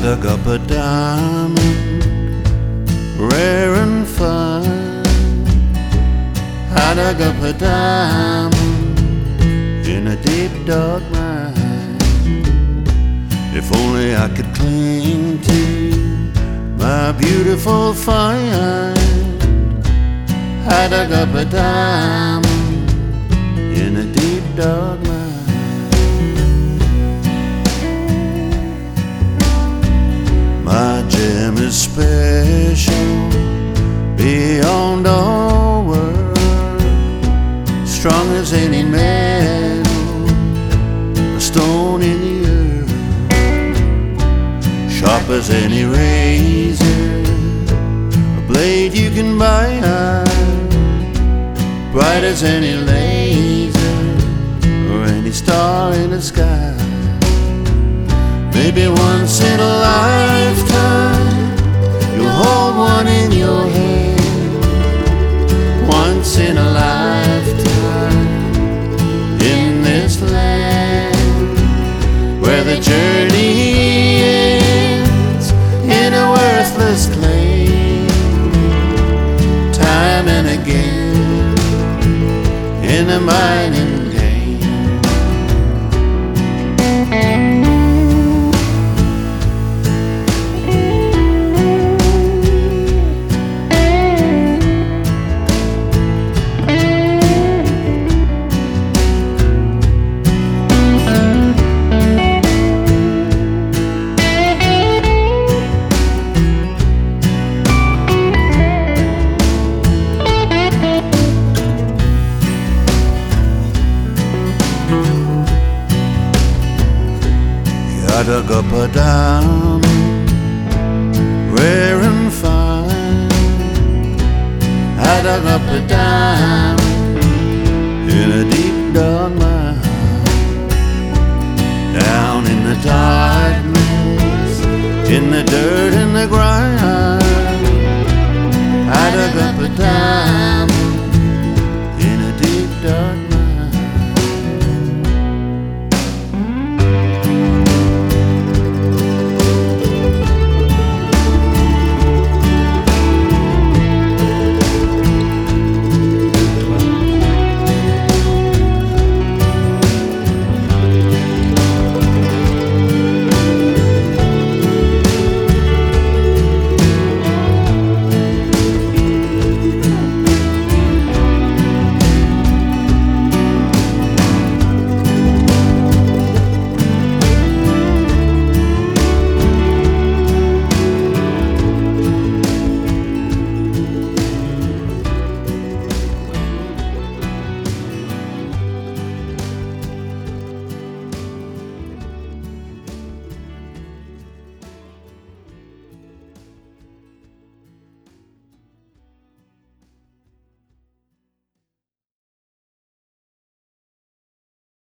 dug up a diamond, rare and fine. I dug up a diamond in a deep dark mine. If only I could cling to my beautiful find. I dug up a diamond in a deep dark mine. My gem is special beyond all words, strong as any metal, a stone in the earth, sharp as any razor, a blade you can buy, bright as any laser or any star in the sky. Maybe once in a lifetime you'll hold one in your hand. Once in a lifetime in this land where the journey ends in a worthless claim, time and again in a mining game. I dug up a diamond, rare and fine. I dug up a diamond in a deep dark mine. Down in the darkness, in the dirt and the grime,